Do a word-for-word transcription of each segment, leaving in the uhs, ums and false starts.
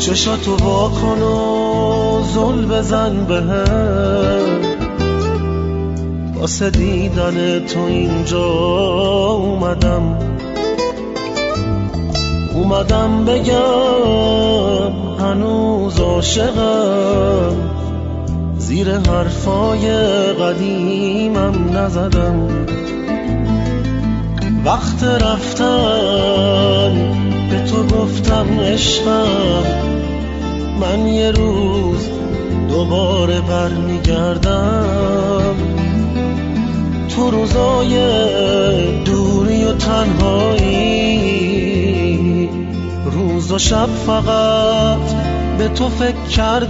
چشاتو وا کن و زل بزن بهم، واسه دیدن تو اینجا اومدم. اومدم بگم هنوز عاشقم، زیر حرفای قدیمم نزدم. وقت رفتن به تو گفتم عشقم، من یه روز دوباره برمیگردم. تو روزای دوری و تنهایی، روز و شب فقط به تو فکر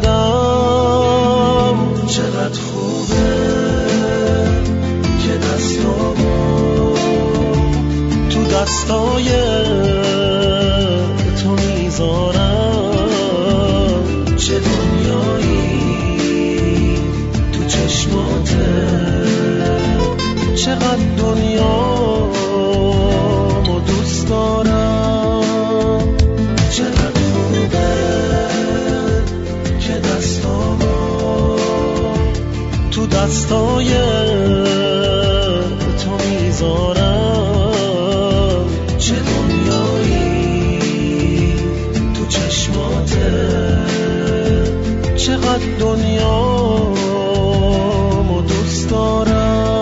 کردم. چقدر خوبه که دستامو تو دستای تو میذارم. چه دنیایی تو چشماته، چقدر دنیامو دوست دارم. چقدر خوبه که دستامو تو دستای تو میذارم. چه دنیایی تو چشماته، چقدر دنیامو دوست دارم.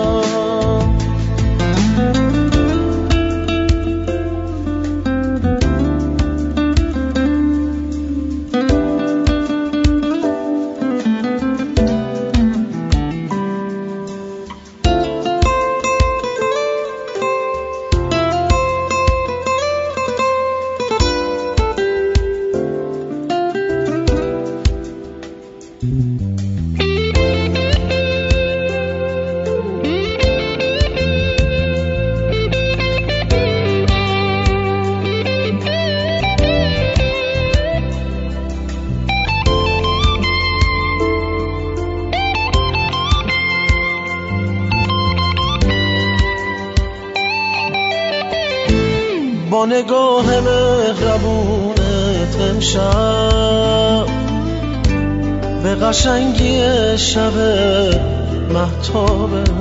با نگاه مهربونت امشب به قشنگی شب مهتابه،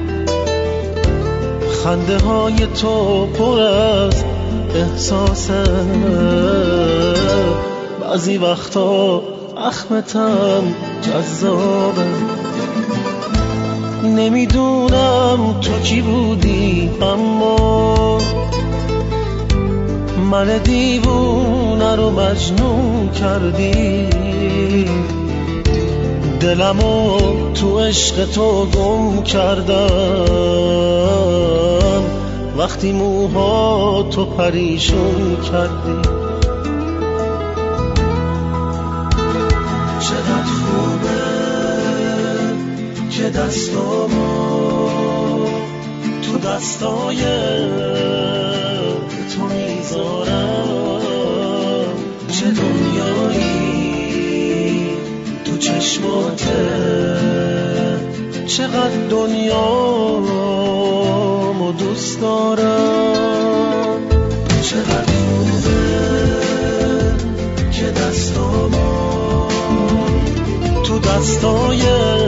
خنده های تو پر از احساسه. بعضی وقتا اخمتم جذابه. نمیدونم تو کی بودی، اما من دیوونه رو مجنون کردی. دلمو تو عشق تو گم کردم، وقتی موها تو پریشون کردی. چقدر خوبه که دستامو تو دستای تو میذارم. چه دنیایی تو چشماته، چقدر دنیامو دوست دارم. چقدر خوبه که دستامو تو دستای